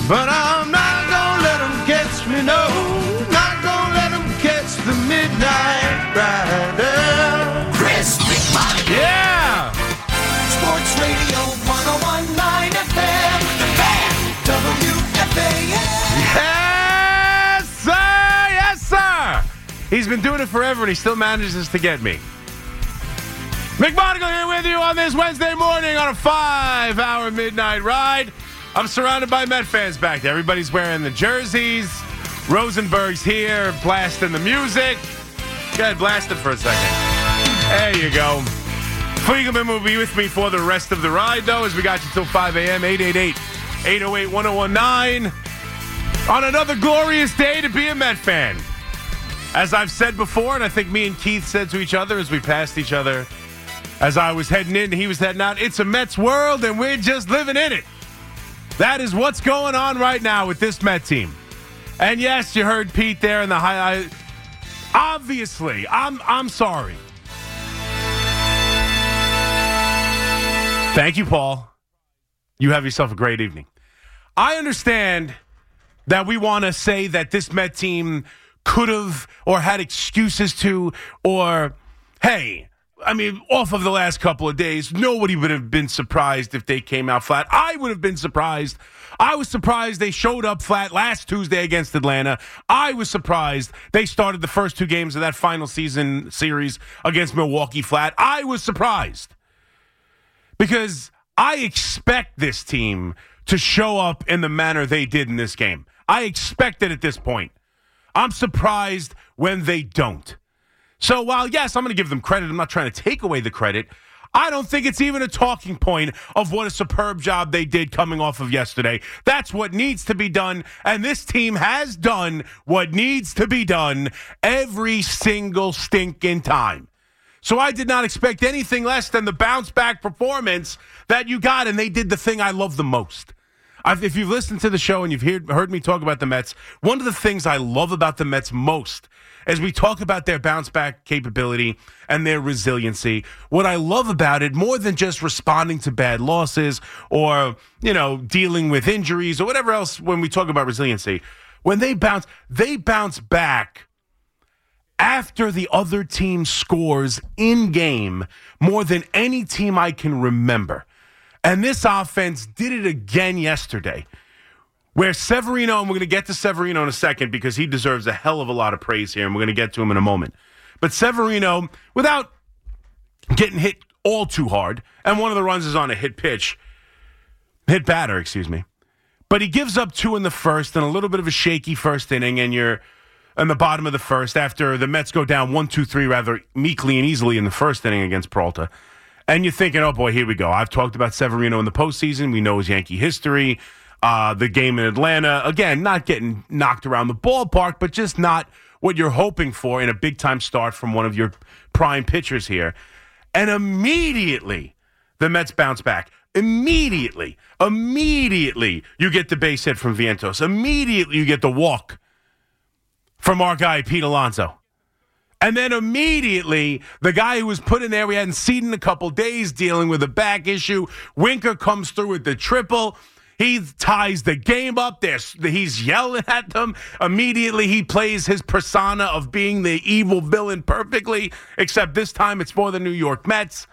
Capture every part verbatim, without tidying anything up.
But I'm not gonna let them catch me, no. Not gonna let them catch the midnight rider. Chris McMonagle. Yeah! Sports Radio one oh one point nine F M. The Fan. W F A N. Yes, sir! Yes, sir! He's been doing it forever, and he still manages to get me. McMonagle here with you on this Wednesday morning on a five-hour midnight ride. I'm surrounded by Met fans back there. Everybody's wearing the jerseys. Rosenberg's here, blasting the music. Go ahead, blast it for a second. There you go. Fliegelman will be with me for the rest of the ride, though, as we got you till five a.m. eight eight eight, eight oh eight, one oh one nine. On another glorious day to be a Met fan. As I've said before, and I think me and Keith said to each other as we passed each other, as I was heading in and he was heading out, it's a Mets world, and we're just living in it. That is what's going on right now with this Met team. And yes, you heard Pete there in the high. Obviously, I'm I'm sorry. Thank you, Paul. You have yourself a great evening. I understand that we want to say that this Met team could have or had excuses to, or, hey, I mean, off of the last couple of days, nobody would have been surprised if they came out flat. I would have been surprised. I was surprised they showed up flat last Tuesday against Atlanta. I was surprised they started the first two games of that final season series against Milwaukee flat. I was surprised because I expect this team to show up in the manner they did in this game. I expect it at this point. I'm surprised when they don't. So while, yes, I'm going to give them credit, I'm not trying to take away the credit, I don't think it's even a talking point of what a superb job they did coming off of yesterday. That's what needs to be done, and this team has done what needs to be done every single stinking time. So I did not expect anything less than the bounce-back performance that you got, and they did the thing I love the most. I've, if you've listened to the show and you've heard, heard me talk about the Mets, one of the things I love about the Mets most as we talk about their bounce-back capability and their resiliency, what I love about it, more than just responding to bad losses or, you know, dealing with injuries or whatever else when we talk about resiliency, when they bounce, they bounce back after the other team scores in-game more than any team I can remember. And this offense did it again yesterday, where Severino, and we're going to get to Severino in a second because he deserves a hell of a lot of praise here, and we're going to get to him in a moment. But Severino, without getting hit all too hard, and one of the runs is on a hit pitch, hit batter, excuse me, but he gives up two in the first and a little bit of a shaky first inning, and you're in the bottom of the first after the Mets go down one two three rather meekly and easily in the first inning against Peralta. And you're thinking, oh, boy, here we go. I've talked about Severino in the postseason. We know his Yankee history. Uh, the game in Atlanta, again, not getting knocked around the ballpark, but just not what you're hoping for in a big-time start from one of your prime pitchers here. And immediately, the Mets bounce back. Immediately, immediately, you get the base hit from Vientos. Immediately, you get the walk from our guy, Pete Alonso. And then immediately, the guy who was put in there, we hadn't seen in a couple days, dealing with a back issue, Winker comes through with the triple. He ties the game up. There's, he's yelling at them. Immediately, he plays his persona of being the evil villain perfectly, except this time it's for the New York Mets.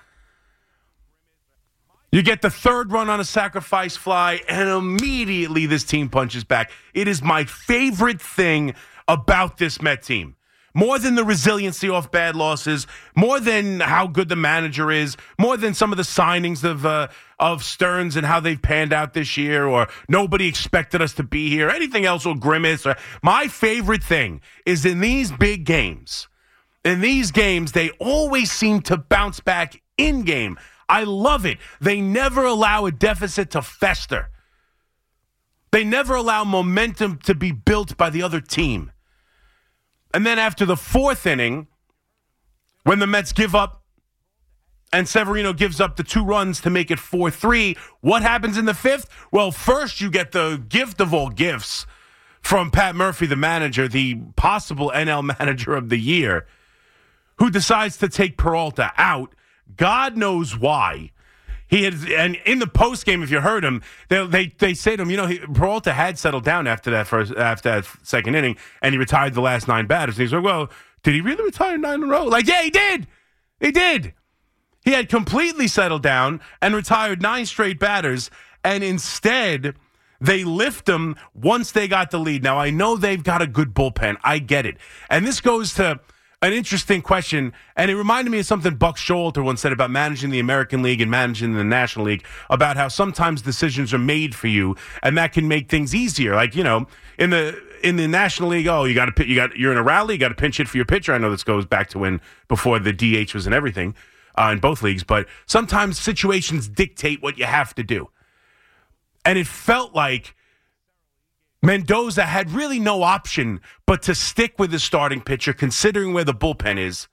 You get the third run on a sacrifice fly, and immediately this team punches back. It is my favorite thing about this Met team. More than the resiliency off bad losses, more than how good the manager is, more than some of the signings of uh, of Stearns and how they've panned out this year, or nobody expected us to be here, anything else, or Grimace. Or, my favorite thing is in these big games, in these games, they always seem to bounce back in-game. I love it. They never allow a deficit to fester. They never allow momentum to be built by the other team. And then after the fourth inning, when the Mets give up and Severino gives up the two runs to make it four three, what happens in the fifth? Well, first you get the gift of all gifts from Pat Murphy, the manager, the possible N L manager of the year, who decides to take Peralta out. God knows why. He had, and in the post game, if you heard him, they they, they say to him, you know, he, Peralta had settled down after that first after that second inning, and he retired the last nine batters. And he's like, well, did he really retire nine in a row? Like, yeah, he did. He did. He had completely settled down and retired nine straight batters, and instead they lift him once they got the lead. Now, I know they've got a good bullpen. I get it. And this goes to an interesting question, and it reminded me of something Buck Showalter once said about managing the American League and managing the National League, about how sometimes decisions are made for you, and that can make things easier. Like, you know, in the in the National League, oh, you got to you got you're in a rally, you got to pinch hit for your pitcher. I know this goes back to when before the D H was and everything uh, in both leagues, but sometimes situations dictate what you have to do, and it felt like Mendoza had really no option but to stick with his starting pitcher, considering where the bullpen is.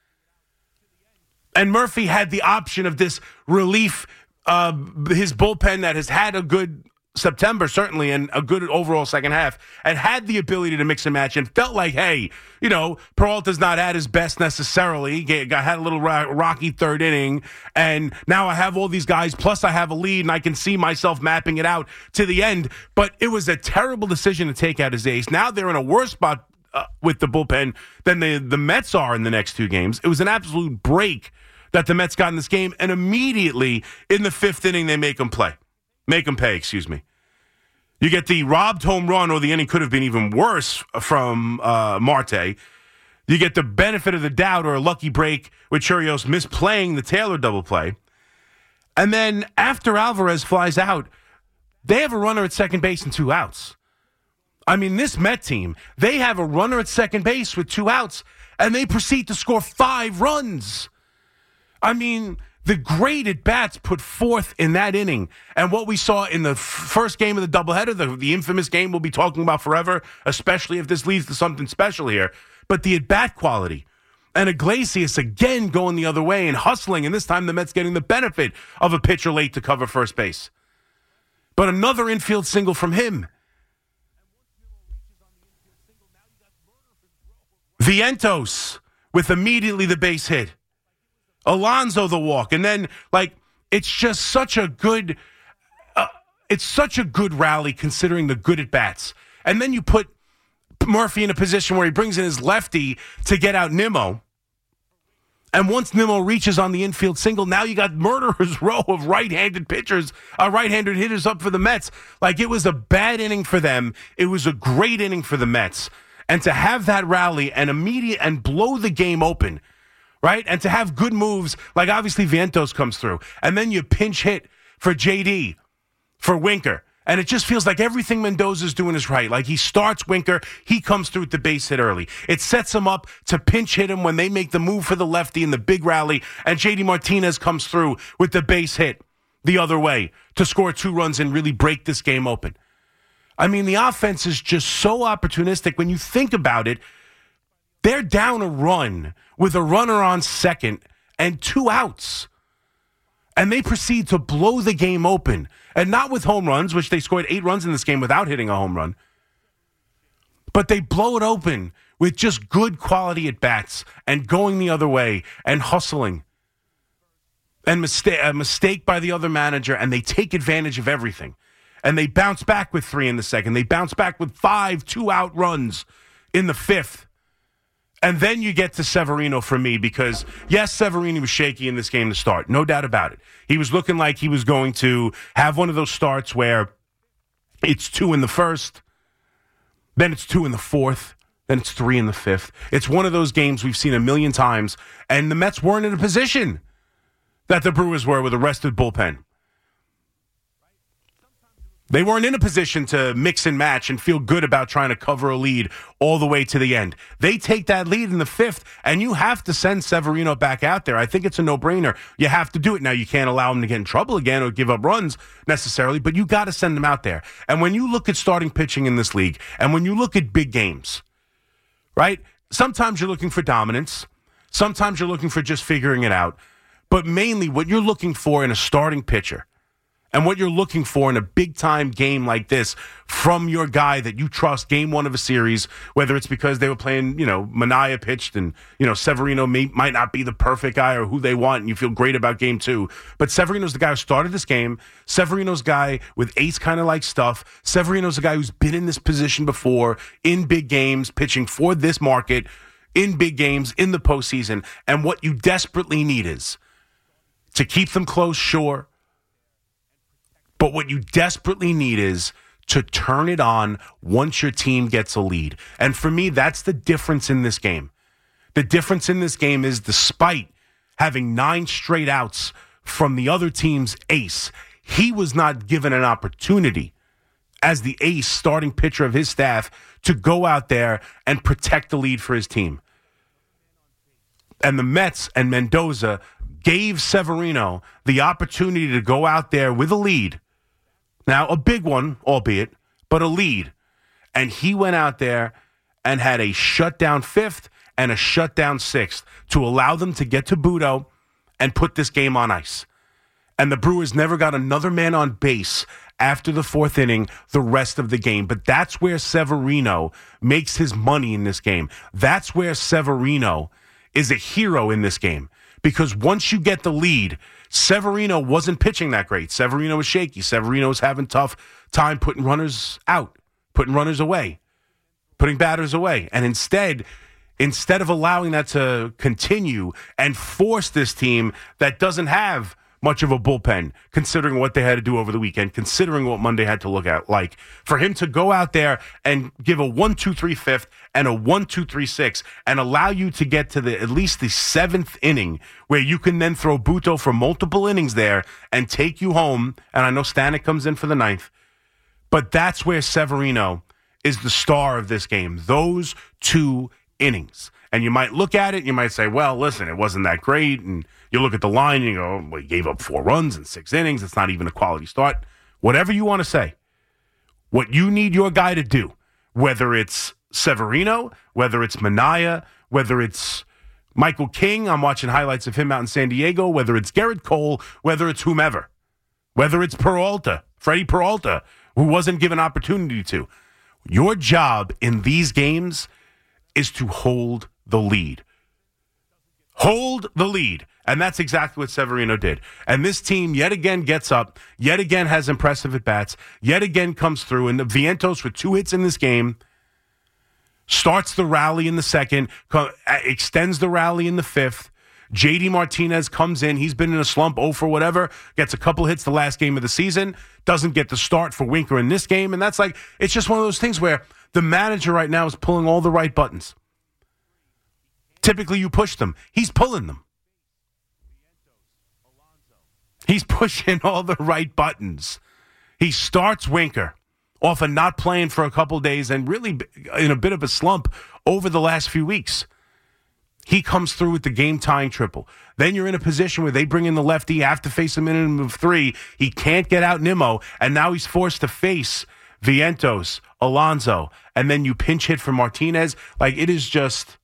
And Murphy had the option of this relief, uh, his bullpen that has had a good September, certainly, and a good overall second half, and had the ability to mix and match, and felt like, hey, you know, Peralta's not at his best necessarily. Got, had a little rocky third inning, and now I have all these guys, plus I have a lead, and I can see myself mapping it out to the end. But it was a terrible decision to take out his ace. Now they're in a worse spot uh, with the bullpen than the, the Mets are in the next two games. It was an absolute break that the Mets got in this game, and immediately in the fifth inning, they make them play. Make them pay, excuse me. You get the robbed home run, or the inning could have been even worse from uh, Marte. You get the benefit of the doubt, or a lucky break with Chirios misplaying the Taylor double play. And then after Alvarez flies out, they have a runner at second base and two outs. I mean, this Met team, they have a runner at second base with two outs, and they proceed to score five runs. I mean, the great at-bats put forth in that inning, and what we saw in the f- first game of the doubleheader, the, the infamous game we'll be talking about forever, especially if this leads to something special here, but the at-bat quality. And Iglesias again going the other way and hustling, and this time the Mets getting the benefit of a pitcher late to cover first base. But another infield single from him. Vientos with immediately the base hit. Alonso the walk, and then like it's just such a good, uh, it's such a good rally considering the good at bats. And then you put Murphy in a position where he brings in his lefty to get out Nimmo, and once Nimmo reaches on the infield single, now you got murderer's row of right-handed pitchers, uh, right-handed hitters up for the Mets. Like, it was a bad inning for them. It was a great inning for the Mets, and to have that rally and immediate and blow the game open. Right? And to have good moves, like obviously Vientos comes through. And then you pinch hit for J D, for Winker. And it just feels like everything Mendoza's doing is right. Like he starts Winker, he comes through with the base hit early. It sets him up to pinch hit him when they make the move for the lefty in the big rally. And J D Martinez comes through with the base hit the other way to score two runs and really break this game open. I mean, the offense is just so opportunistic. When you think about it, they're down a run with a runner on second and two outs. And they proceed to blow the game open. And not with home runs, which they scored eight runs in this game without hitting a home run. But they blow it open with just good quality at bats and going the other way and hustling. And mistake, a mistake by the other manager, and they take advantage of everything. And they bounce back with three in the second. They bounce back with five two-out runs in the fifth. And then you get to Severino for me because, yes, Severino was shaky in this game to start. No doubt about it. He was looking like he was going to have one of those starts where it's two in the first, then it's two in the fourth, then it's three in the fifth. It's one of those games we've seen a million times, and the Mets weren't in a position that the Brewers were with a rested bullpen. They weren't in a position to mix and match and feel good about trying to cover a lead all the way to the end. They take that lead in the fifth, and you have to send Severino back out there. I think it's a no-brainer. You have to do it. Now, you can't allow him to get in trouble again or give up runs necessarily, but you got to send him out there. And when you look at starting pitching in this league, and when you look at big games, right, sometimes you're looking for dominance. Sometimes you're looking for just figuring it out. But mainly what you're looking for in a starting pitcher, and what you're looking for in a big-time game like this from your guy that you trust game one of a series, whether it's because they were playing, you know, Manaea pitched and, you know, Severino may, might not be the perfect guy or who they want, and you feel great about game two. But Severino's the guy who started this game. Severino's guy with ace kind of like stuff. Severino's the guy who's been in this position before, in big games, pitching for this market, in big games, in the postseason. And what you desperately need is to keep them close, sure. But what you desperately need is to turn it on once your team gets a lead. And for me, that's the difference in this game. The difference in this game is despite having nine straight outs from the other team's ace, he was not given an opportunity as the ace starting pitcher of his staff to go out there and protect the lead for his team. And the Mets and Mendoza gave Severino the opportunity to go out there with a lead. Now, a big one, albeit, but a lead. And he went out there and had a shutdown fifth and a shutdown sixth to allow them to get to Budo and put this game on ice. And the Brewers never got another man on base after the fourth inning the rest of the game. But that's where Severino makes his money in this game. That's where Severino is a hero in this game. Because once you get the lead, Severino wasn't pitching that great. Severino was shaky. Severino was having tough time putting runners out, putting runners away, putting batters away. And instead, instead of allowing that to continue and force this team that doesn't have much of a bullpen, considering what they had to do over the weekend, considering what Monday had to look at like, for him to go out there and give a one two three fifth and a one two three six and allow you to get to the at least the seventh inning where you can then throw Buto for multiple innings there and take you home. And I know Stanek comes in for the ninth, but that's where Severino is the star of this game. Those two innings. And you might look at it, you might say, well, listen, it wasn't that great. And you look at the line and you go, well, he gave up four runs in six innings. It's not even a quality start. Whatever you want to say, what you need your guy to do, whether it's Severino, whether it's Manaea, whether it's Michael King, I'm watching highlights of him out in San Diego, whether it's Garrett Cole, whether it's whomever, whether it's Peralta, Freddie Peralta, who wasn't given opportunity to. Your job in these games is to hold the lead. Hold the lead. And that's exactly what Severino did. And this team yet again gets up, yet again has impressive at-bats, yet again comes through. And the Vientos with two hits in this game starts the rally in the second, co- extends the rally in the fifth. J D Martinez comes in. He's been in a slump, oh for whatever, gets a couple hits the last game of the season, doesn't get the start for Winker in this game. And that's like, it's just one of those things where the manager right now is pulling all the right buttons. Typically, you push them. He's pulling them. He's pushing all the right buttons. He starts Winker off of not playing for a couple days and really in a bit of a slump over the last few weeks. He comes through with the game-tying triple. Then you're in a position where they bring in the lefty, have to face a minimum of three. He can't get out Nimmo, and now he's forced to face Vientos, Alonso, and then you pinch hit for Martinez. Like, it is just...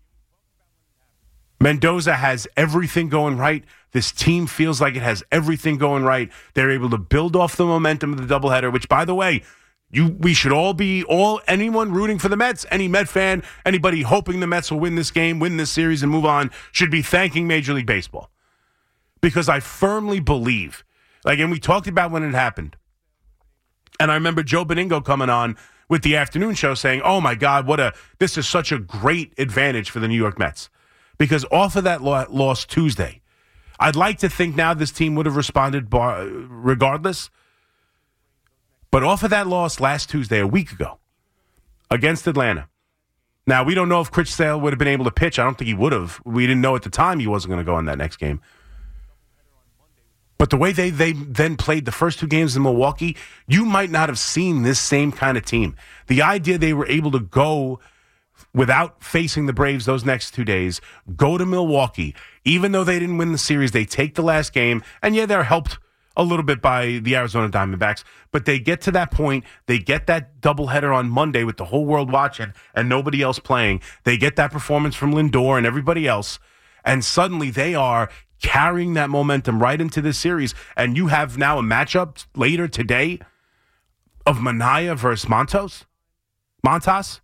Mendoza has everything going right. This team feels like it has everything going right. They're able to build off the momentum of the doubleheader, which, by the way, you we should all be, all anyone rooting for the Mets, any Met fan, anybody hoping the Mets will win this game, win this series, and move on, should be thanking Major League Baseball. Because I firmly believe, like, and we talked about when it happened, and I remember Joe Beningo coming on with the afternoon show saying, oh my God, what a, this is such a great advantage for the New York Mets. Because off of that loss Tuesday, I'd like to think now this team would have responded bar- regardless. But off of that loss last Tuesday, a week ago, against Atlanta. Now, we don't know if Chris Sale would have been able to pitch. I don't think he would have. We didn't know at the time he wasn't going to go in that next game. But the way they, they then played the first two games in Milwaukee, you might not have seen this same kind of team. The idea they were able to go without facing the Braves those next two days, go to Milwaukee. Even though they didn't win the series, they take the last game. And yeah, they're helped a little bit by the Arizona Diamondbacks. But they get to that point. They get that doubleheader on Monday with the whole world watching and nobody else playing. They get that performance from Lindor and everybody else. And suddenly they are carrying that momentum right into this series. And you have now a matchup later today of Manaea versus Montas. Montas.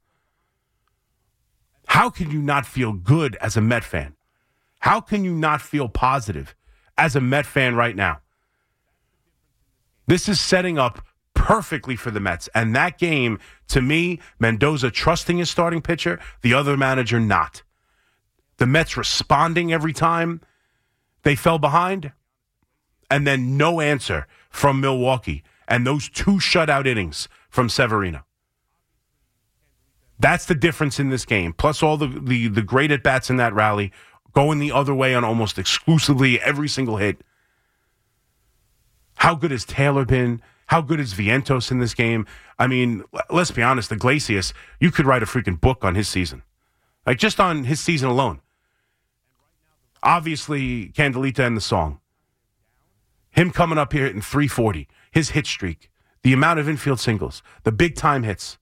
How can you not feel good as a Met fan? How can you not feel positive as a Met fan right now? This is setting up perfectly for the Mets. And that game, to me, Mendoza trusting his starting pitcher, the other manager not. The Mets responding every time they fell behind, and then no answer from Milwaukee. And those two shutout innings from Severino. That's the difference in this game. Plus all the, the, the great at-bats in that rally, going the other way on almost exclusively every single hit. How good has Taylor been? How good is Vientos in this game? I mean, let's be honest, Iglesias, you could write a freaking book on his season. Like, just on his season alone. Obviously, Candelita and the song. Him coming up here hitting three forty. His hit streak. The amount of infield singles. The big-time hits.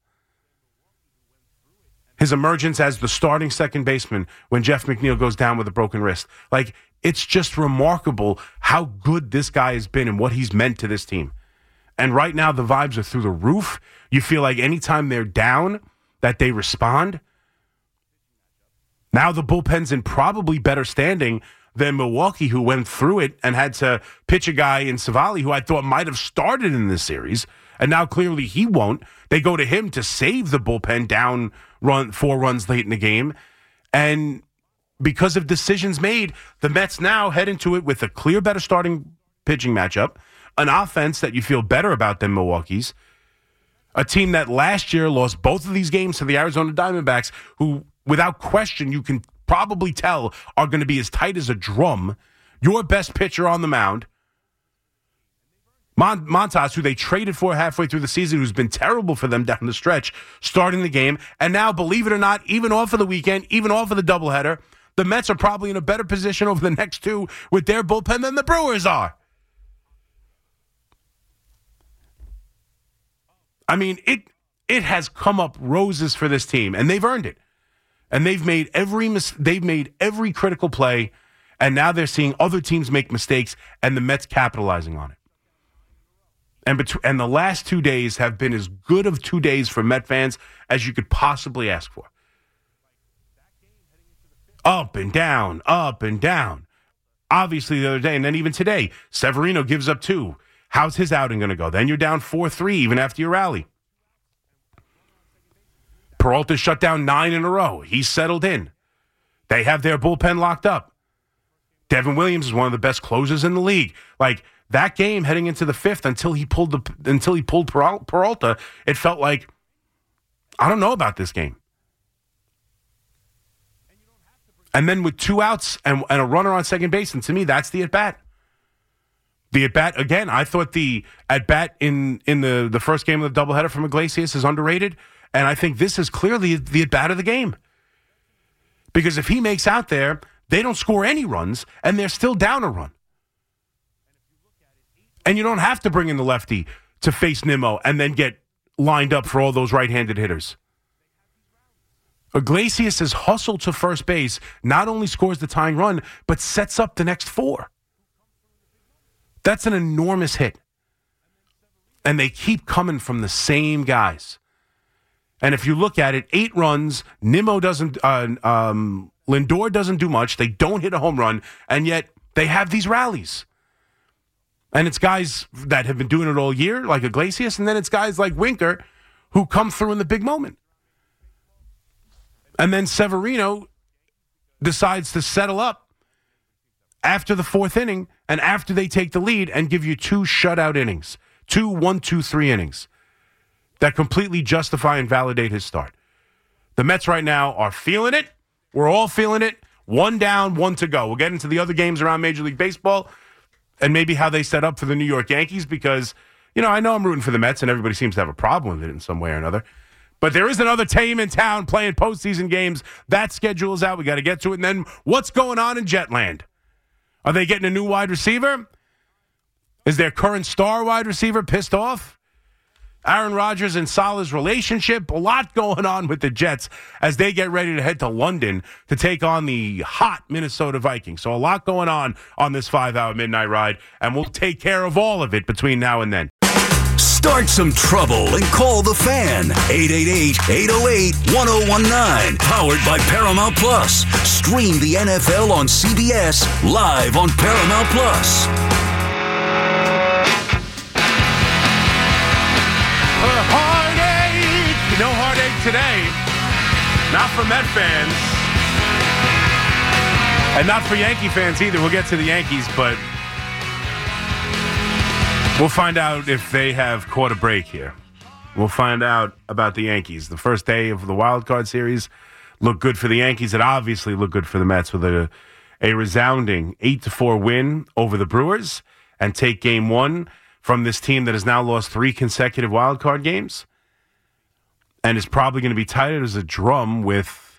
His emergence as the starting second baseman when Jeff McNeil goes down with a broken wrist. Like, it's just remarkable how good this guy has been and what he's meant to this team. And right now, the vibes are through the roof. You feel like anytime they're down, that they respond. Now the bullpen's in probably better standing than Milwaukee, who went through it and had to pitch a guy in Savali, who I thought might have started in this series. And now clearly he won't. They go to him to save the bullpen down run four runs late in the game. And because of decisions made, the Mets now head into it with a clear, better starting pitching matchup, an offense that you feel better about than Milwaukee's, a team that last year lost both of these games to the Arizona Diamondbacks, who, without question, you can probably tell are going to be as tight as a drum. Your best pitcher on the mound, Mon- Montas, who they traded for halfway through the season, who's been terrible for them down the stretch, starting the game. And now, believe it or not, even off of the weekend, even off of the doubleheader, the Mets are probably in a better position over the next two with their bullpen than the Brewers are. I mean, it it has come up roses for this team, and they've earned it. And they've made every mis- they've made every critical play, and now they're seeing other teams make mistakes, and the Mets capitalizing on it. And bet- and the last two days have been as good of two days for Met fans as you could possibly ask for. Up and down, up and down. Obviously, the other day, and then even today, Severino gives up two. How's his outing going to go? Then you're down four three even after your rally. Peralta shut down nine in a row. He's settled in. They have their bullpen locked up. Devin Williams is one of the best closers in the league. Like, that game heading into the fifth, until he pulled the until he pulled Peralta, it felt like, I don't know about this game. And then with two outs and, and a runner on second base, and to me, that's the at-bat. The at-bat, again, I thought the at-bat in, in the, the first game of the doubleheader from Iglesias is underrated, and I think this is clearly the at-bat of the game. Because if he makes out there, they don't score any runs, and they're still down a run. And you don't have to bring in the lefty to face Nimmo and then get lined up for all those right-handed hitters. Iglesias' hustle to first base not only scores the tying run, but sets up the next four. That's an enormous hit. And they keep coming from the same guys. And if you look at it, eight runs, Nimmo doesn't, uh, um, Lindor doesn't do much. They don't hit a home run, and yet they have these rallies. And it's guys that have been doing it all year, like Iglesias, and then it's guys like Winker who come through in the big moment. And then Severino decides to settle up after the fourth inning and after they take the lead and give you two shutout innings, two one, two, three innings that completely justify and validate his start. The Mets right now are feeling it. We're all feeling it. One down, one to go. We'll get into the other games around Major League Baseball and maybe how they set up for the New York Yankees because, you know, I know I'm rooting for the Mets and everybody seems to have a problem with it in some way or another. But there is another team in town playing postseason games. That schedule is out. We got to get to it. And then what's going on in Jetland? Are they getting a new wide receiver? Is their current star wide receiver pissed off? Aaron Rodgers and Salah's relationship. A lot going on with the Jets as they get ready to head to London to take on the hot Minnesota Vikings. So a lot going on on this five-hour midnight ride, and we'll take care of all of it between now and then. Start some trouble and call the Fan. eight eight eight, eight oh eight, one oh one nine. Powered by Paramount Plus. Stream the N F L on C B S live on Paramount Plus. A heartache. No heartache today. Not for Met fans. And not for Yankee fans either. We'll get to the Yankees, but we'll find out if they have caught a break here. We'll find out about the Yankees. The first day of the wild card series looked good for the Yankees. It obviously looked good for the Mets with a, a resounding eight to four win over the Brewers and take game one from this team that has now lost three consecutive wild card games and is probably going to be tight as a drum with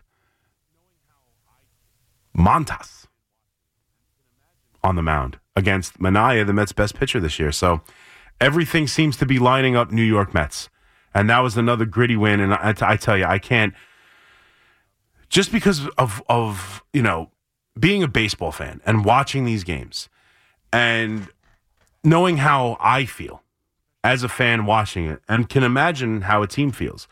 Montas on the mound against Manaea, the Mets' best pitcher this year. So everything seems to be lining up New York Mets. And that was another gritty win. And I, I tell you, I can't, just because of, of, you know, being a baseball fan and watching these games and knowing how I feel as a fan watching it, and can imagine how a team feels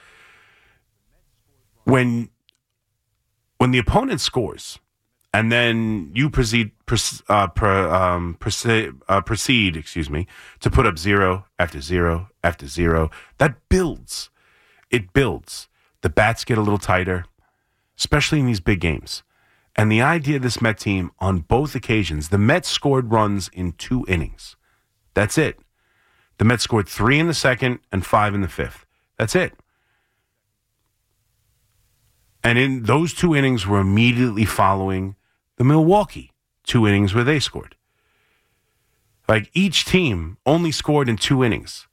when when the opponent scores and then you proceed uh, per, um, proceed, uh, proceed excuse me to put up zero after zero after zero. That builds. It builds. The bats get a little tighter, especially in these big games. And the idea of this Met team on both occasions, the Mets scored runs in two innings. That's it. The Mets scored three in the second and five in the fifth. That's it. And in those two innings were immediately following the Milwaukee two innings where they scored. Like, each team only scored in two innings.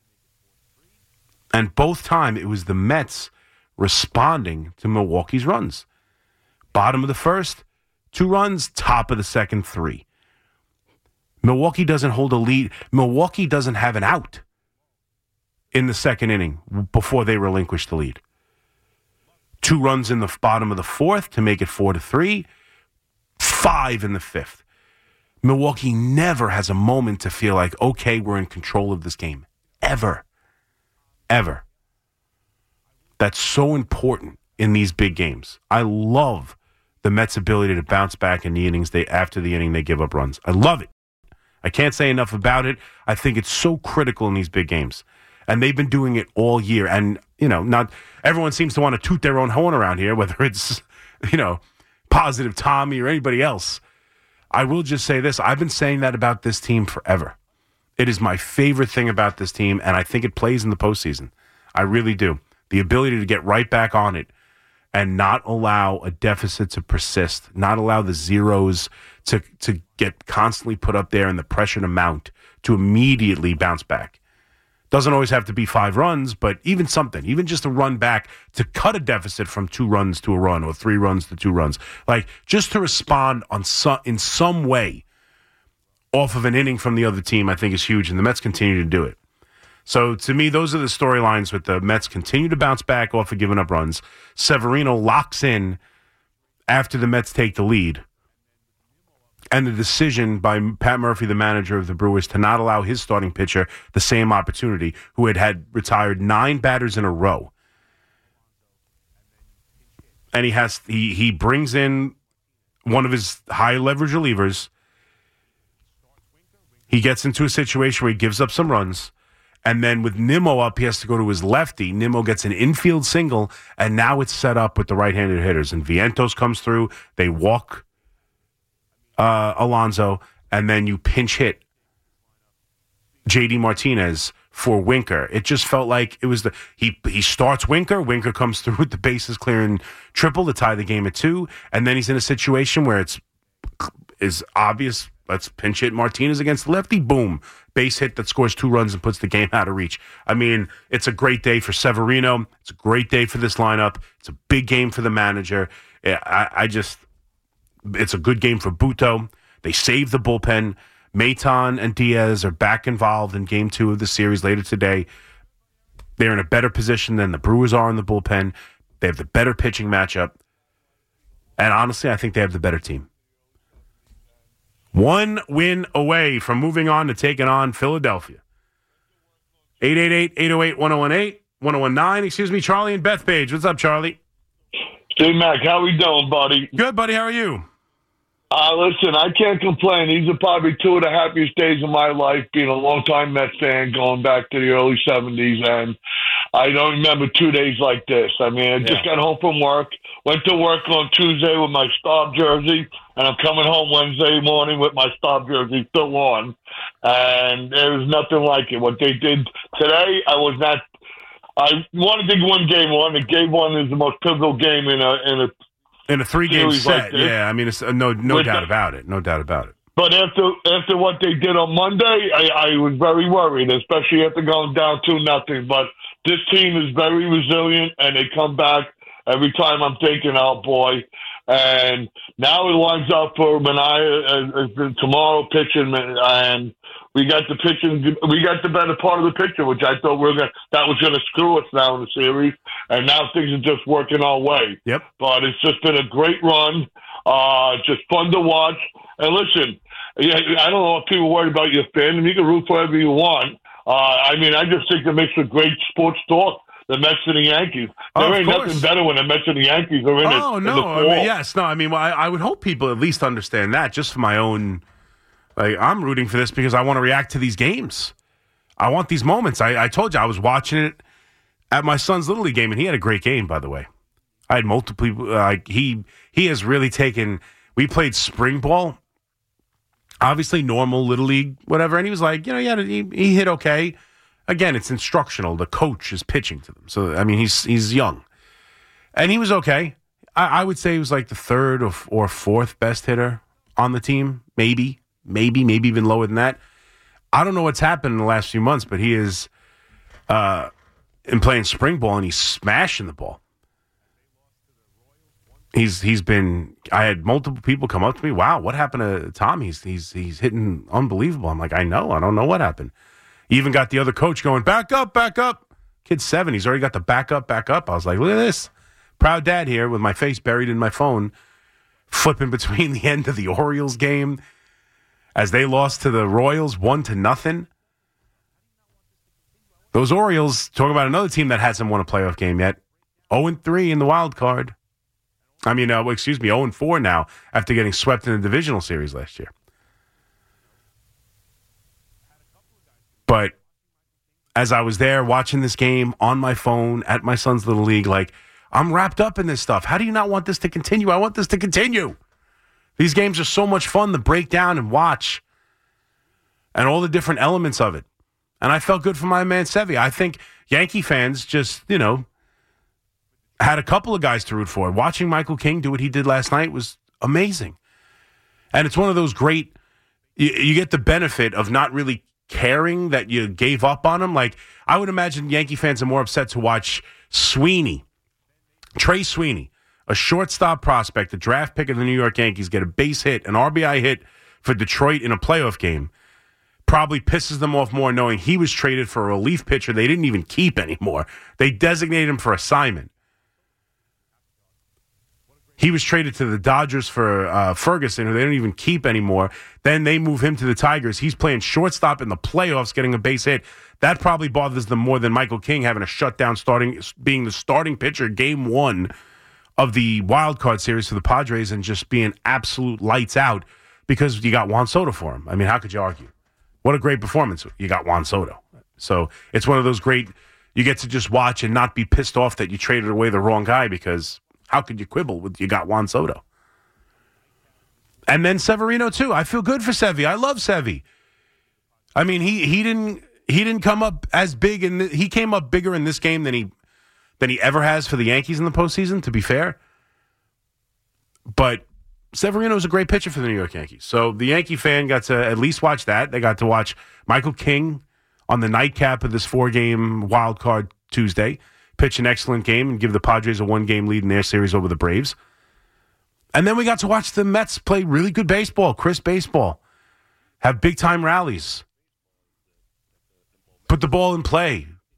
And both time it was the Mets responding to Milwaukee's runs. Bottom of the first, two runs. Top of the second, three. Milwaukee doesn't hold a lead. Milwaukee doesn't have an out in the second inning before they relinquish the lead. Two runs in the bottom of the fourth to make it four to three. Five in the fifth. Milwaukee never has a moment to feel like, okay, we're in control of this game. Ever. Ever. That's so important in these big games. I love the Mets' ability to bounce back in the innings they after the inning they give up runs. I love it. I can't say enough about it. I think it's so critical in these big games. And they've been doing it all year. And, you know, not everyone seems to want to toot their own horn around here, whether it's, you know, Positive Tommy or anybody else. I will just say this. I've been saying that about this team forever. It is my favorite thing about this team, and I think it plays in the postseason. I really do. The ability to get right back on it and not allow a deficit to persist, not allow the zeros to, to get constantly put up there and the pressure to mount, to immediately bounce back. Doesn't always have to be five runs, but even something, even just a run back to cut a deficit from two runs to a run or three runs to two runs. Like, just to respond on some, in some way off of an inning from the other team, I think is huge, and the Mets continue to do it. So, to me, those are the storylines with the Mets continue to bounce back off of giving up runs. Severino locks in after the Mets take the lead. And the decision by Pat Murphy, the manager of the Brewers, to not allow his starting pitcher the same opportunity, who had had retired nine batters in a row. And he has he he brings in one of his high leverage relievers. He gets into a situation where he gives up some runs. And then with Nimmo up, he has to go to his lefty. Nimmo gets an infield single, and now it's set up with the right-handed hitters. And Vientos comes through. They walk Uh, Alonso, and then you pinch hit J D Martinez for Winker. It just felt like it was the he he starts Winker. Winker comes through with the bases clearing triple to tie the game at two, and then he's in a situation where it's is obvious. Let's pinch hit Martinez against the lefty. Boom, base hit that scores two runs and puts the game out of reach. I mean, it's a great day for Severino. It's a great day for this lineup. It's a big game for the manager. I, I just. It's a good game for Buto. They save the bullpen. Maton and Diaz are back involved in game two of the series later today. They're in a better position than the Brewers are in the bullpen. They have the better pitching matchup. And honestly, I think they have the better team. One win away from moving on to taking on Philadelphia. eight eight eight, eight oh eight, one oh one eight, one oh one nine. Excuse me, Charlie and Bethpage. What's up, Charlie? Hey, Mac, how we doing, buddy? Good, buddy. How are you? Uh, listen, I can't complain. These are probably two of the happiest days of my life, being a longtime Mets fan going back to the early seventies, and I don't remember two days like this. I mean, I Yeah. just got home from work, went to work on Tuesday with my Staub jersey, and I'm coming home Wednesday morning with my Staub jersey still on, and there was nothing like it. What they did today, I was not – I wanted to win game one, and game one is the most pivotal game in a in a In a three-game series set, like this. yeah. I mean, it's, uh, no no With doubt the- about it. No doubt about it. But after after what they did on Monday, I, I was very worried, especially after going down two nothing. But this team is very resilient, and they come back every time. I'm thinking, oh boy! And now it lines up for Manaea uh, uh, tomorrow pitching, and we got the pitching. We got the better part of the picture, which I thought we were gonna, that was going to screw us now in the series. And now things are just working our way. Yep. But it's just been a great run. Uh, just fun to watch. And listen, yeah, I don't know if people are worried about your fandom. You can root for whoever you want. Uh, I mean, I just think it makes for great sports talk. The Mets and the Yankees. There Oh, of ain't course. nothing better when the Mets and the Yankees are in it. Oh, in no. the I fall. mean, yes. No, I mean, I, I would hope people at least understand that just for my own. Like, I'm rooting for this because I want to react to these games. I want these moments. I, I told you I was watching it at my son's Little League game, and he had a great game, by the way. I had multiple people. Like, he, he has really taken. We played spring ball, obviously normal Little League, whatever. And he was like, you know, yeah, he, he hit okay. Again, it's instructional. The coach is pitching to them. So, I mean, he's he's young. And he was okay. I, I would say he was like the third or, or fourth best hitter on the team. Maybe, maybe, maybe even lower than that. I don't know what's happened in the last few months, but he is uh, in playing spring ball, and he's smashing the ball. He's he's been. I had multiple people come up to me. Wow, what happened to Tom? He's he's he's hitting unbelievable. I'm like, I know. I don't know what happened. He even got the other coach going, back up, back up. Kid's seven. He's already got the back up, back up. I was like, look at this. Proud dad here with my face buried in my phone, flipping between the end of the Orioles game as they lost to the Royals one to nothing. Those Orioles, talking about another team that hasn't won a playoff game yet, oh and three in the wild card. I mean, uh, excuse me, oh and four now after getting swept in the divisional series last year. But as I was there watching this game on my phone at my son's Little League, like, I'm wrapped up in this stuff. How do you not want this to continue? I want this to continue. These games are so much fun to break down and watch and all the different elements of it. And I felt good for my man Sevy. I think Yankee fans just, you know, had a couple of guys to root for. Watching Michael King do what he did last night was amazing. And it's one of those great, you, you get the benefit of not really caring that you gave up on him. Like, I would imagine Yankee fans are more upset to watch Sweeney, Trey Sweeney, a shortstop prospect, a draft pick of the New York Yankees, get a base hit, an R B I hit for Detroit in a playoff game. Probably pisses them off more knowing he was traded for a relief pitcher they didn't even keep anymore. They designated him for assignment. He was traded to the Dodgers for uh, Ferguson, who they don't even keep anymore. Then they move him to the Tigers. He's playing shortstop in the playoffs, getting a base hit. That probably bothers them more than Michael King having a shutdown, starting, being the starting pitcher game one of the wild card series for the Padres and just being absolute lights out because you got Juan Soto for him. I mean, how could you argue? What a great performance. You got Juan Soto. So it's one of those great, you get to just watch and not be pissed off that you traded away the wrong guy because how could you quibble with you got Juan Soto? And then Severino too. I feel good for Sevy. I love Sevy. I mean, he he didn't he didn't come up as big in the, he came up bigger in this game than he than he ever has for the Yankees in the postseason, to be fair. But Severino is a great pitcher for the New York Yankees. So the Yankee fan got to at least watch that. They got to watch Michael King on the nightcap of this four-game wild card Tuesday pitch an excellent game and give the Padres a one-game lead in their series over the Braves. And then we got to watch the Mets play really good baseball, crisp baseball, have big-time rallies, put the ball in play,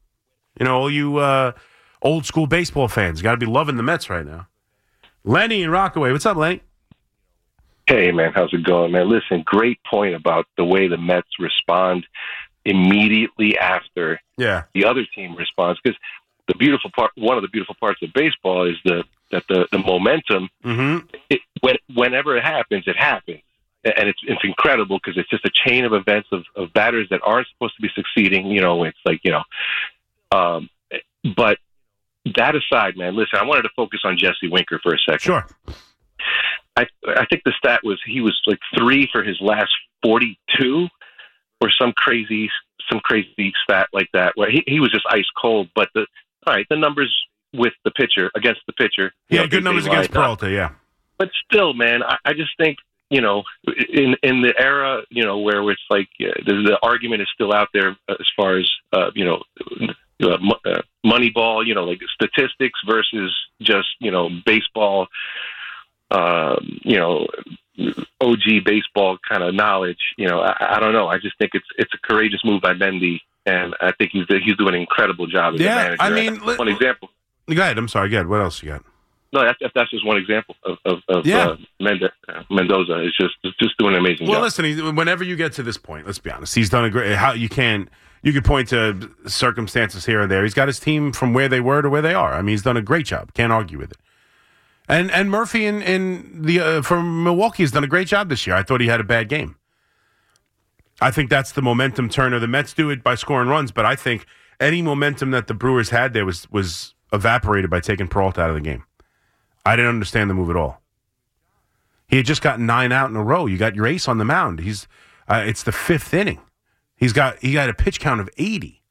You know, all you uh, old school baseball fans got to be loving the Mets right now. Lenny in Rockaway. What's up, Lenny? Hey, man, how's it going, man? Listen, great point about the way the Mets respond immediately after yeah. the other team responds. Because the beautiful part, one of the beautiful parts of baseball is the that the, the momentum, mm-hmm. it, when, whenever it happens, it happens. And it's it's incredible because it's just a chain of events of, of batters that aren't supposed to be succeeding. You know, it's like, you know, um, but that aside, man, listen, I wanted to focus on Jesse Winker for a second. Sure. I I think the stat was he was like three for his last forty-two or some crazy some crazy stat like that where he, he was just ice cold. But the all right, the numbers with the pitcher against the pitcher. Yeah, know, good numbers against Peralta, yeah. But still, man, I, I just think, you know, in in the era, you know, where it's like uh, the, the argument is still out there as far as, uh, you know, uh, uh, Moneyball, you know, like statistics versus just, you know, baseball, uh, you know, O G baseball kind of knowledge. You know, I, I don't know. I just think it's it's a courageous move by Mendy, and I think he's he's doing an incredible job as yeah, a manager. I mean, one let, example. Go ahead. I'm sorry. Go ahead. What else you got? No, that's that's just one example of of, of yeah. uh, Mend- uh, Mendoza. Is just just doing an amazing well, job. Well, listen. He, whenever you get to this point, let's be honest. He's done a great. How you can you could point to circumstances here and there. He's got his team from where they were to where they are. I mean, he's done a great job. Can't argue with it. And and Murphy in in the uh, from Milwaukee has done a great job this year. I thought he had a bad game. I think that's the momentum turner. The Mets do it by scoring runs, but I think any momentum that the Brewers had there was was evaporated by taking Peralta out of the game. I didn't understand the move at all. He had just gotten nine out in a row. You got your ace on the mound. He's uh, it's the fifth inning. He's got he got a pitch count of eighty.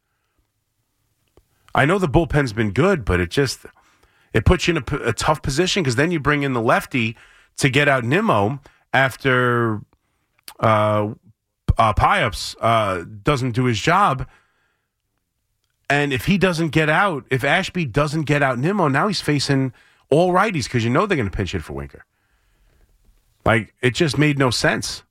I know the bullpen's been good, but it just it puts you in a, a tough position because then you bring in the lefty to get out Nimmo after uh, uh, Payups uh, doesn't do his job. And if he doesn't get out, if Ashby doesn't get out Nimmo, now he's facing all righties because you know they're going to pinch hit for Winker. Like, it just made no sense.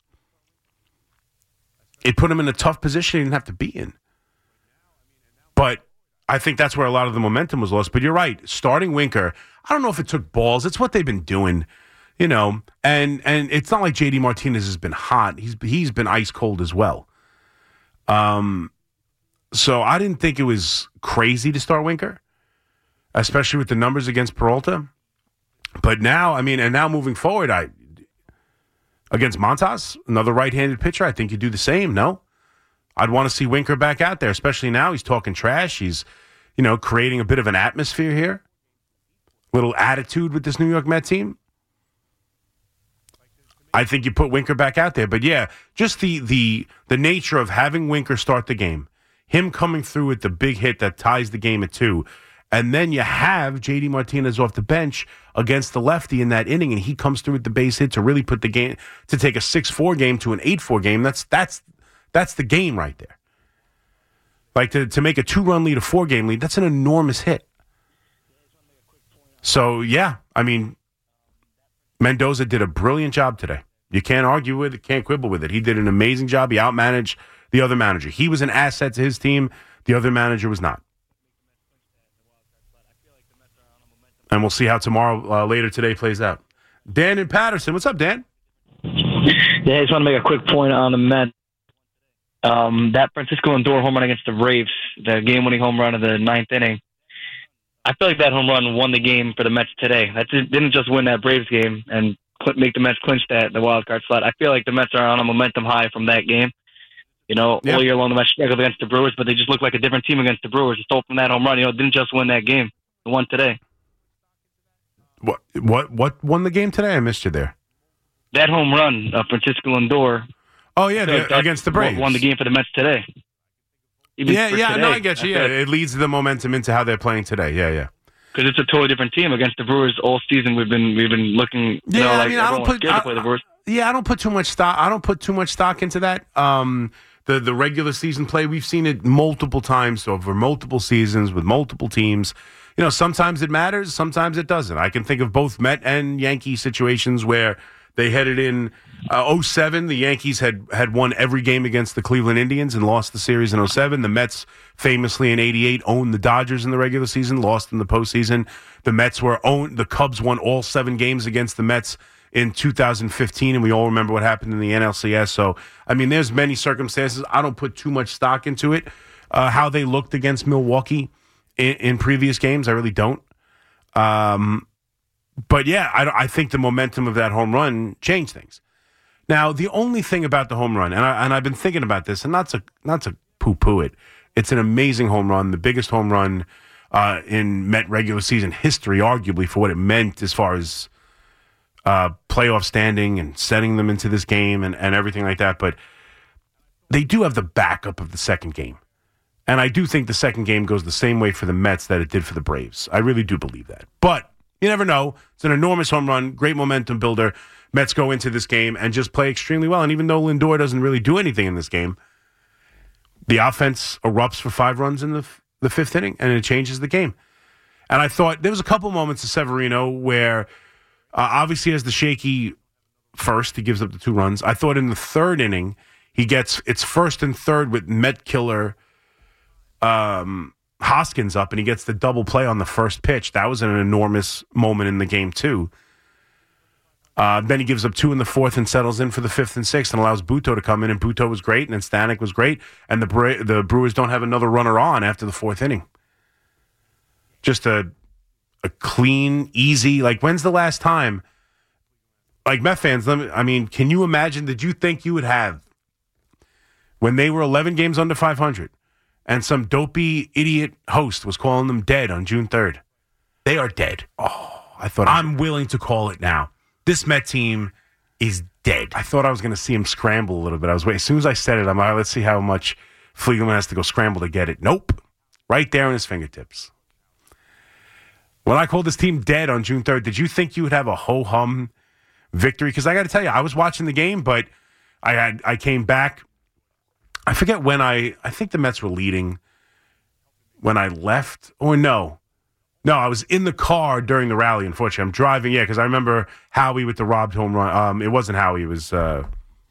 It put him in a tough position he didn't have to be in. But I think that's where a lot of the momentum was lost. But you're right. Starting Winker, I don't know if it took balls. It's what they've been doing, you know. And and it's not like J D Martinez has been hot. He's he's been ice cold as well. Um, so I didn't think it was crazy to start Winker, especially with the numbers against Peralta. But now, I mean, and now moving forward, I against Montas, another right-handed pitcher, I think you do the same, no? I'd want to see Winker back out there, especially now. He's talking trash. He's, you know, creating a bit of an atmosphere here. Little attitude with this New York Met team. I think you put Winker back out there. But, yeah, just the the the nature of having Winker start the game, him coming through with the big hit that ties the game at two, and then you have J D Martinez off the bench against the lefty in that inning, and he comes through with the base hit to really put the game, to take a six four game to an eight four game. That's that's that's the game right there. Like, to, to make a two-run lead, a four-game lead, that's an enormous hit. So, yeah, I mean, Mendoza did a brilliant job today. You can't argue with it, can't quibble with it. He did an amazing job. He outmanaged the other manager. He was an asset to his team. The other manager was not. And we'll see how tomorrow, uh, later today, plays out. Dan in Patterson. What's up, Dan? Yeah, I just want to make a quick point on the Mets. Um, that Francisco Lindor home run against the Braves, the game-winning home run of the ninth inning, I feel like that home run won the game for the Mets today. That didn't just win that Braves game and make the Mets clinch that the wild card slot. I feel like the Mets are on a momentum high from that game. You know, yep. all year long the Mets struggled against the Brewers, but they just look like a different team against the Brewers. Just open that home run. You know, didn't just win that game. It won today. What what what won the game today? I missed you there. That home run of Francisco Lindor. Oh yeah, the, like against the Braves. Won the game for the Mets today. Even yeah, yeah, today, no, I get you. Yeah, it leads the momentum into how they're playing today. Yeah, yeah. Because it's a totally different team against the Brewers all season. We've been we've been looking. Yeah, you know, I like mean, I don't put. scared to play the Brewers. I, yeah, I don't put too much stock. I don't put too much stock into that. Um, the the regular season play, we've seen it multiple times over multiple seasons with multiple teams. You know, sometimes it matters, sometimes it doesn't. I can think of both Met and Yankee situations where They headed in uh, oh seven. The Yankees had, had won every game against the Cleveland Indians and lost the series in oh seven. The Mets famously in eighty-eight owned the Dodgers in the regular season, lost in the postseason. The Mets were owned. The Cubs won all seven games against the Mets in two thousand fifteen, and we all remember what happened in the N L C S. So, I mean, there's many circumstances. I don't put too much stock into it, uh, how they looked against Milwaukee in, in previous games. I really don't. Um, but, yeah, I, I think the momentum of that home run changed things. Now, the only thing about the home run, and, I, and I've been thinking about this, and not to, not to poo-poo it, it's an amazing home run, the biggest home run uh, in Met regular season history, arguably, for what it meant as far as uh, playoff standing and setting them into this game and, and everything like that. But they do have the backup of the second game. And I do think the second game goes the same way for the Mets that it did for the Braves. I really do believe that. But you never know. It's an enormous home run, great momentum builder. Mets go into this game and just play extremely well. And even though Lindor doesn't really do anything in this game, the offense erupts for five runs in the the fifth inning, and it changes the game. And I thought there was a couple moments of Severino where uh, obviously has the shaky first. He gives up the two runs. I thought in the third inning, he gets it's first and third with Met killer um, Hoskins up, and he gets the double play on the first pitch. That was an enormous moment in the game, too. Uh, then he gives up two in the fourth and settles in for the fifth and sixth and allows Butto to come in, and Butto was great, and then Stanek was great, and the Bre- the Brewers don't have another runner on after the fourth inning. Just a a clean, easy, like, when's the last time, like, Met fans, let me, I mean, can you imagine, did you think you would have, when they were eleven games under five hundred, and some dopey idiot host was calling them dead on June third? They are dead. Oh, I thought I'm willing to call it now. This Met team is dead. I thought I was going to see him scramble a little bit. I was waiting. As soon as I said it, I'm like, let's see how much Fliegelman has to go scramble to get it. Nope. Right there in his fingertips. When I called this team dead on June third, did you think you would have a ho-hum victory? Because I got to tell you, I was watching the game, but I had I came back. I forget when I, I think the Mets were leading when I left, or no. No, I was in the car during the rally, unfortunately. I'm driving, yeah, because I remember Howie with the robbed home run. Um, it wasn't Howie, it was uh,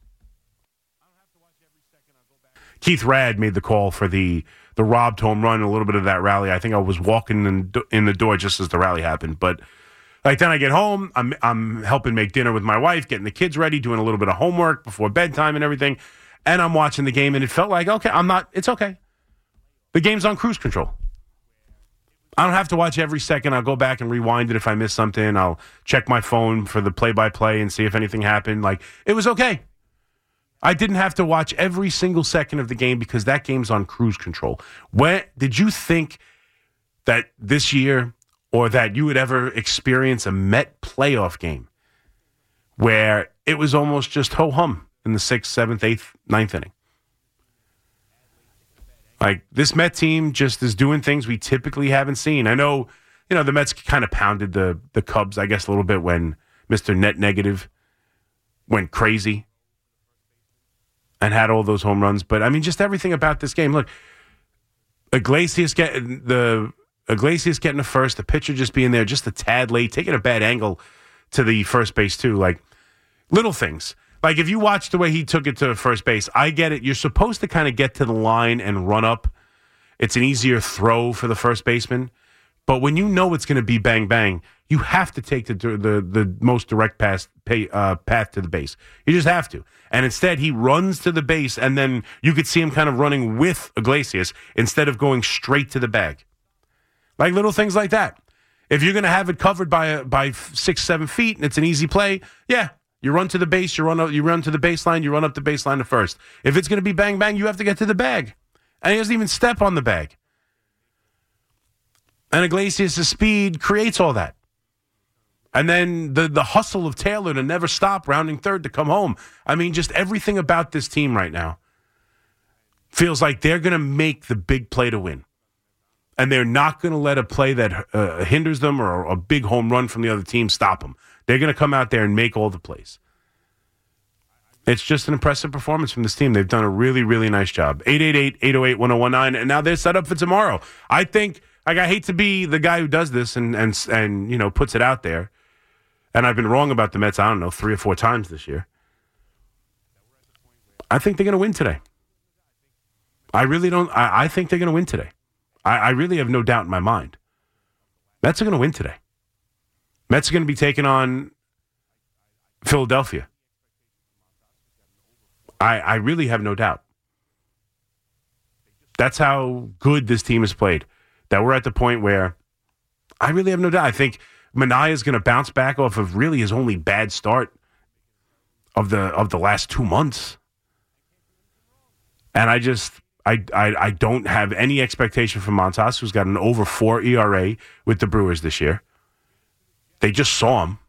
Keith Rad made the call for the, the robbed home run, a little bit of that rally. I think I was walking in, in the door just as the rally happened. But like then I get home, I'm, I'm helping make dinner with my wife, getting the kids ready, doing a little bit of homework before bedtime and everything. And I'm watching the game, and it felt like, okay, I'm not, it's okay. The game's on cruise control. I don't have to watch every second. I'll go back and rewind it if I miss something. I'll check my phone for the play-by-play and see if anything happened. Like, it was okay. I didn't have to watch every single second of the game because that game's on cruise control. When did you think that this year or that you would ever experience a Met playoff game where it was almost just ho-hum in the sixth, seventh, eighth, ninth inning? Like, this Met team just is doing things we typically haven't seen. I know, you know, the Mets kind of pounded the, the Cubs, I guess, a little bit when Mister Net Negative went crazy and had all those home runs. But, I mean, just everything about this game. Look, Iglesias getting the Iglesias getting the first, the pitcher just being there just a tad late, taking a bad angle to the first base, too. Like, little things. Like, if you watch the way he took it to first base, I get it. You're supposed to kind of get to the line and run up. It's an easier throw for the first baseman. But when you know it's going to be bang, bang, you have to take the the, the most direct pass, pay, uh, path to the base. You just have to. And instead, he runs to the base, and then you could see him kind of running with Iglesias instead of going straight to the bag. Like little things like that. If you're going to have it covered by, by six, seven feet, and it's an easy play, yeah. You run to the base, you run up, you run to the baseline, you run up the baseline to first. If it's going to be bang, bang, you have to get to the bag. And he doesn't even step on the bag. And Iglesias' speed creates all that. And then the, the hustle of Taylor to never stop, rounding third to come home. I mean, just everything about this team right now feels like they're going to make the big play to win. And they're not going to let a play that uh, hinders them or a big home run from the other team stop them. They're going to come out there and make all the plays. It's just an impressive performance from this team. They've done a really, really nice job. eight eight eight, eight oh eight, one oh one nine, and now they're set up for tomorrow. I think, like, I hate to be the guy who does this and, and, and you know, puts it out there. and I've been wrong about the Mets, I don't know, three or four times this year. I think they're going to win today. I really don't. I, I think they're going to win today. I, I really have no doubt in my mind. Mets are going to win today. Mets are going to be taking on Philadelphia. I, I really have no doubt. That's how good this team has played. That we're at the point where I really have no doubt. I think Manaea is going to bounce back off of really his only bad start of the of the last two months. And I just, I, I, I don't have any expectation from Montas, who's got an over four E R A with the Brewers this year. They just saw him.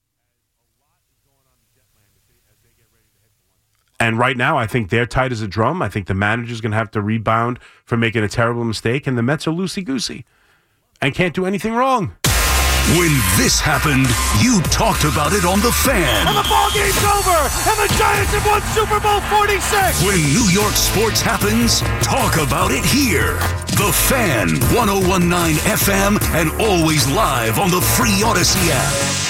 And right now, I think they're tight as a drum. I think the manager's going to have to rebound for making a terrible mistake, and the Mets are loosey-goosey and can't do anything wrong. When this happened, you talked about it on The Fan. And the ball game's over, and the Giants have won Super Bowl forty-six. When New York sports happens, talk about it here. The Fan, one oh one point nine F M, and always live on the free Odyssey app.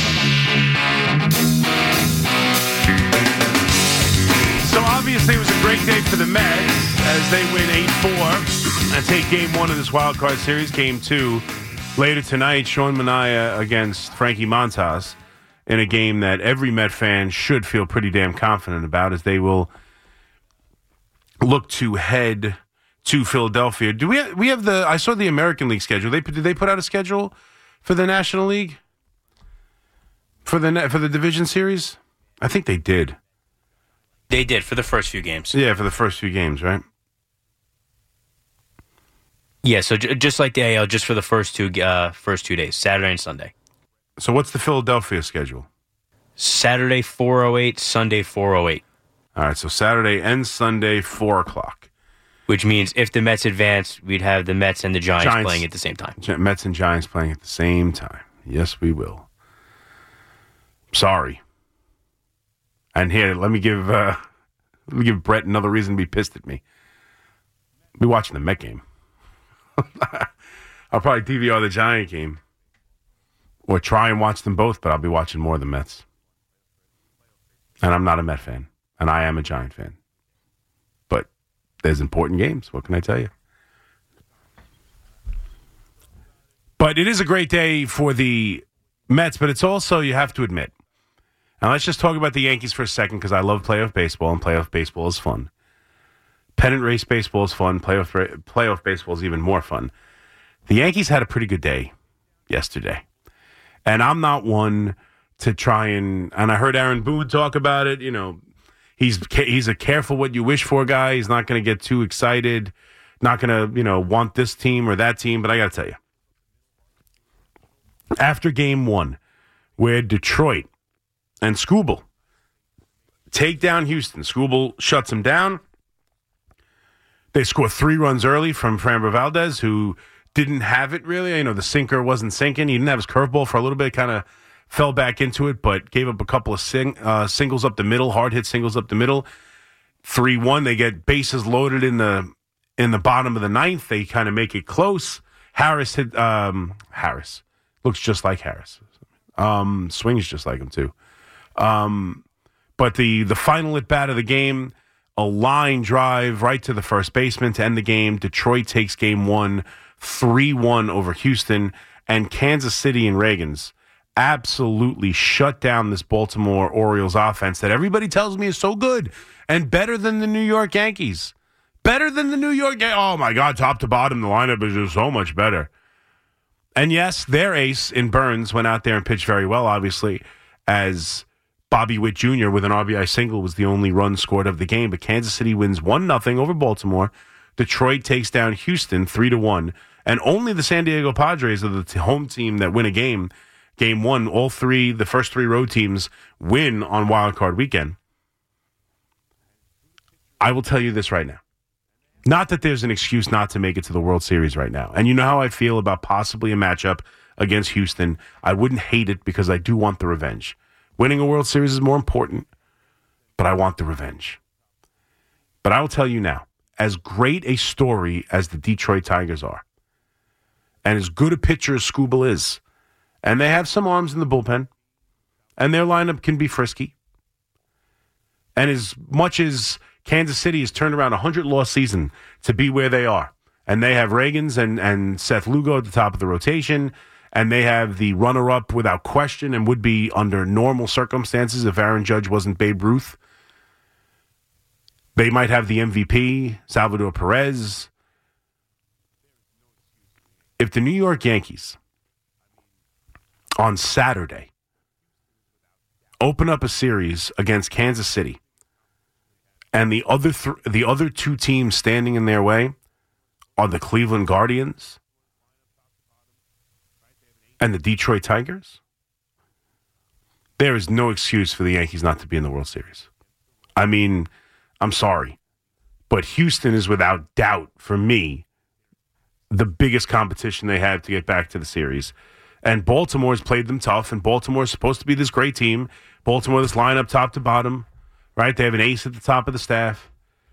So obviously it was a great day for the Mets as they win eight four and take game one of this wild card series. Game two later tonight, Sean Manaea against Frankie Montas in a game that every Met fan should feel pretty damn confident about, as they will look to head to Philadelphia. Do we have, we have the? I saw the American League schedule. They did they put out a schedule for the National League for the for the division series? I think they did. They did for the first few games. Yeah, for the first few games, right? Yeah, so j- just like the A L, just for the first two uh, first two days, Saturday and Sunday. So what's the Philadelphia schedule? Saturday four oh eight, Sunday four oh eight. All right, so Saturday and Sunday four o'clock. Which means if the Mets advance, we'd have the Mets and the Giants, Giants playing at the same time. Mets and Giants playing at the same time. Yes, we will. Sorry. And here, let me give uh, let me give Brett another reason to be pissed at me. I'll be watching the Met game. I'll probably D V R the Giant game. Or try and watch them both, but I'll be watching more of the Mets. And I'm not a Met fan. And I am a Giant fan. But there's important games. What can I tell you? But it is a great day for the Mets, but it's also, you have to admit. Now let's just talk about the Yankees for a second, because I love playoff baseball, and playoff baseball is fun. Pennant race baseball is fun. Playoff playoff baseball is even more fun. The Yankees had a pretty good day yesterday. And I'm not one to try and, and I heard Aaron Boone talk about it, you know, he's he's a careful what you wish for guy. He's not going to get too excited, not going to, you know, want this team or that team. But I got to tell you, after game one, where Detroit and Skubal take down Houston, Skubal shuts them down. They score three runs early from Framber Valdez, who didn't have it really. You know, the sinker wasn't sinking. He didn't have his curveball for a little bit, kind of fell back into it, but gave up a couple of sing, uh, singles up the middle, hard hit singles up the middle. three one, they get bases loaded in the in the bottom of the ninth. They kind of make it close. Harris hit, um, Harris. Looks just like Harris. Um, swings just like him, too. Um, but the, the final at-bat of the game, a line drive right to the first baseman to end the game. Detroit takes game one, three one over Houston, and Kansas City and Reagans absolutely shut down this Baltimore Orioles offense that everybody tells me is so good and better than the New York Yankees. Better than the New York Yankees. Oh, my God, top to bottom, the lineup is just so much better. And, yes, their ace in Burns went out there and pitched very well, obviously, as Bobby Witt Junior with an R B I single was the only run scored of the game. But Kansas City wins one nothing over Baltimore. Detroit takes down Houston three to one. And only the San Diego Padres are the t- home team that win a game. Game one, all three, the first three road teams win on Wild Card Weekend. I will tell you this right now. Not that there's an excuse not to make it to the World Series right now. And you know how I feel about possibly a matchup against Houston. I wouldn't hate it because I do want the revenge. Winning a World Series is more important, but I want the revenge. But I will tell you now, as great a story as the Detroit Tigers are, and as good a pitcher as Skubal is, and they have some arms in the bullpen, and their lineup can be frisky. And as much as Kansas City has turned around a hundred-loss season to be where they are, and they have Reagans and, and Seth Lugo at the top of the rotation, and they have the runner-up without question and would be under normal circumstances if Aaron Judge wasn't Babe Ruth. They might have the M V P, Salvador Perez. If the New York Yankees on Saturday open up a series against Kansas City and the other th- the other two teams standing in their way are the Cleveland Guardians and the Detroit Tigers, there is no excuse for the Yankees not to be in the World Series. I mean, I'm sorry, but Houston is without doubt, for me, the biggest competition they have to get back to the series. And Baltimore's played them tough, and Baltimore's supposed to be this great team. Baltimore, this lineup top to bottom, right? They have an ace at the top of the staff.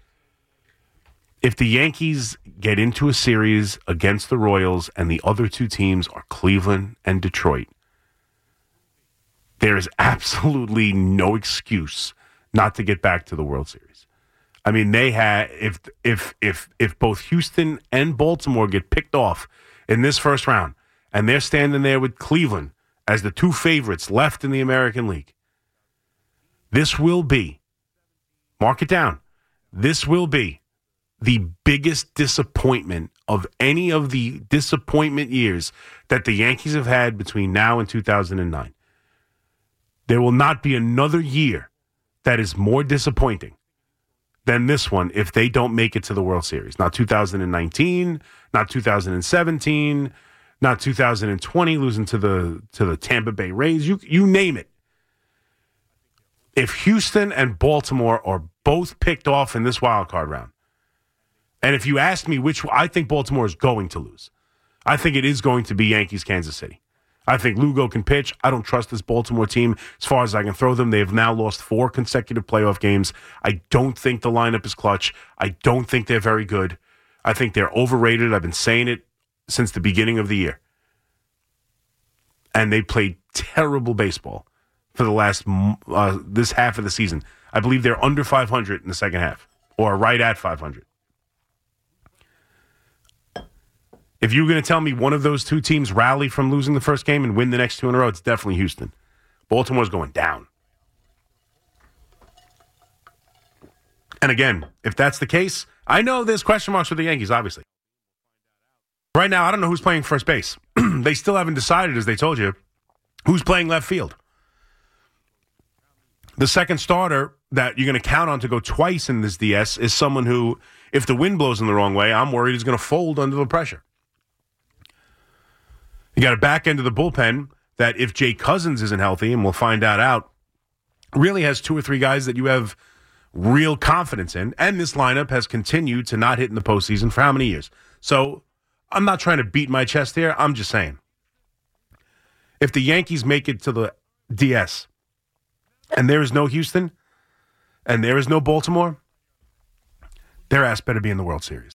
If the Yankees get into a series against the Royals and the other two teams are Cleveland and Detroit, there is absolutely no excuse not to get back to the World Series. I mean, they had if if if if both Houston and Baltimore get picked off in this first round, and they're standing there with Cleveland as the two favorites left in the American League, this will be, mark it down, this will be the biggest disappointment of any of the disappointment years that the Yankees have had between now and two thousand nine. There will not be another year that is more disappointing than this one if they don't make it to the World Series. Not two thousand nineteen, not two thousand seventeen, not two thousand twenty, losing to the to the Tampa Bay Rays. You you name it. If Houston and Baltimore are both picked off in this wild card round, and if you ask me which, I think Baltimore is going to lose. I think it is going to be Yankees, Kansas City. I think Lugo can pitch. I don't trust this Baltimore team as far as I can throw them. They have now lost four consecutive playoff games. I don't think the lineup is clutch. I don't think they're very good. I think they're overrated. I've been saying it since the beginning of the year. And they played terrible baseball for the last, uh, this half of the season. I believe they're under five hundred in the second half, or right at five hundred. If you're going to tell me one of those two teams rally from losing the first game and win the next two in a row, it's definitely Houston. Baltimore's going down. And again, if that's the case, I know there's question marks for the Yankees, obviously. Right now, I don't know who's playing first base. They still haven't decided, as they told you, who's playing left field. The second starter that you're going to count on to go twice in this D S is someone who, if the wind blows in the wrong way, I'm worried is going to fold under the pressure. You got a back end of the bullpen that if Jay Cousins isn't healthy, and we'll find that out, really has two or three guys that you have real confidence in. And this lineup has continued to not hit in the postseason for how many years? So I'm not trying to beat my chest here. I'm just saying. If the Yankees make it to the D S and there is no Houston and there is no Baltimore, their ass better be in the World Series.